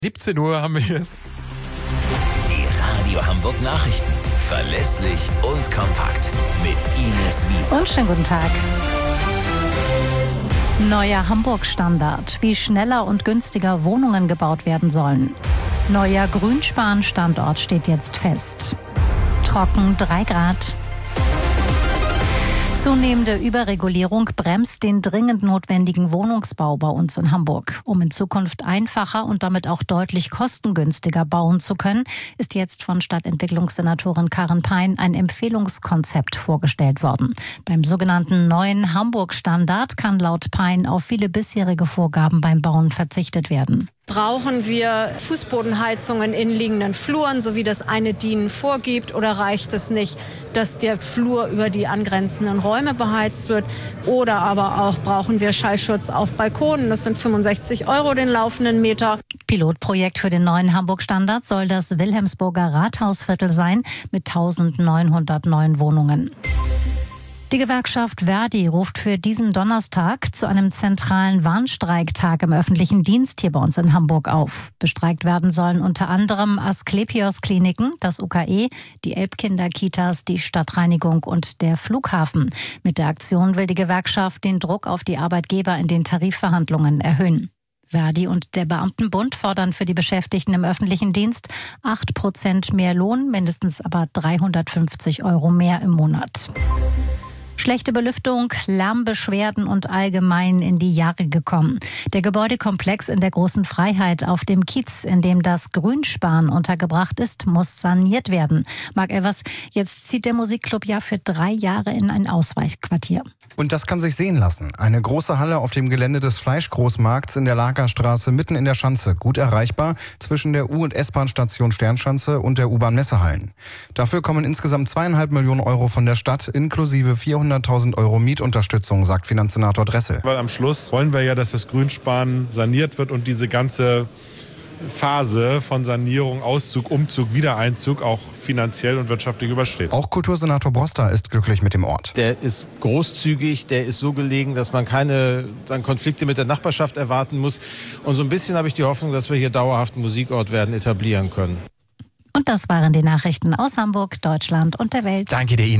17 Uhr haben wir es. Die Radio Hamburg Nachrichten. Verlässlich und kompakt. Mit Ines Wiese. Und schönen guten Tag. Neuer Hamburg-Standard. Wie schneller und günstiger Wohnungen gebaut werden sollen. Neuer Grünspan-Standort steht jetzt fest. Trocken 3 Grad. Zunehmende Überregulierung bremst den dringend notwendigen Wohnungsbau bei uns in Hamburg. Um in Zukunft einfacher und damit auch deutlich kostengünstiger bauen zu können, ist jetzt von Stadtentwicklungssenatorin Karin Pein ein Empfehlungskonzept vorgestellt worden. Beim sogenannten neuen Hamburg-Standard kann laut Pein auf viele bisherige Vorgaben beim Bauen verzichtet werden. Brauchen wir Fußbodenheizungen in liegenden Fluren, so wie das eine DIN vorgibt, oder reicht es nicht, dass der Flur über die angrenzenden Räume beheizt wird? Oder aber auch brauchen wir Schallschutz auf Balkonen, das sind 65 € den laufenden Meter. Pilotprojekt für den neuen Hamburg-Standard soll das Wilhelmsburger Rathausviertel sein mit 1900 neuen Wohnungen. Die Gewerkschaft Ver.di ruft für diesen Donnerstag zu einem zentralen Warnstreiktag im öffentlichen Dienst hier bei uns in Hamburg auf. Bestreikt werden sollen unter anderem Asklepios-Kliniken, das UKE, die Elbkinder-Kitas, die Stadtreinigung und der Flughafen. Mit der Aktion will die Gewerkschaft den Druck auf die Arbeitgeber in den Tarifverhandlungen erhöhen. Ver.di und der Beamtenbund fordern für die Beschäftigten im öffentlichen Dienst 8% mehr Lohn, mindestens aber 350 € mehr im Monat. Schlechte Belüftung, Lärmbeschwerden und allgemein in die Jahre gekommen. Der Gebäudekomplex in der Großen Freiheit auf dem Kiez, in dem das Grünspan untergebracht ist, muss saniert werden. Marc Elvers, jetzt zieht der Musikclub ja für 3 Jahre in ein Ausweichquartier. Und das kann sich sehen lassen. Eine große Halle auf dem Gelände des Fleischgroßmarkts in der Lagerstraße mitten in der Schanze. Gut erreichbar zwischen der U- und S-Bahn-Station Sternschanze und der U-Bahn-Messehallen. Dafür kommen insgesamt 2,5 Millionen € von der Stadt inklusive 400.000 € Mietunterstützung, sagt Finanzsenator Dressel. Weil am Schluss wollen wir ja, dass das Grünspan saniert wird und diese ganze Phase von Sanierung, Auszug, Umzug, Wiedereinzug auch finanziell und wirtschaftlich übersteht. Auch Kultursenator Broster ist glücklich mit dem Ort. Der ist großzügig, der ist so gelegen, dass man keine Konflikte mit der Nachbarschaft erwarten muss. Und so ein bisschen habe ich die Hoffnung, dass wir hier dauerhaft einen Musikort werden etablieren können. Und das waren die Nachrichten aus Hamburg, Deutschland und der Welt. Danke dir, Ines.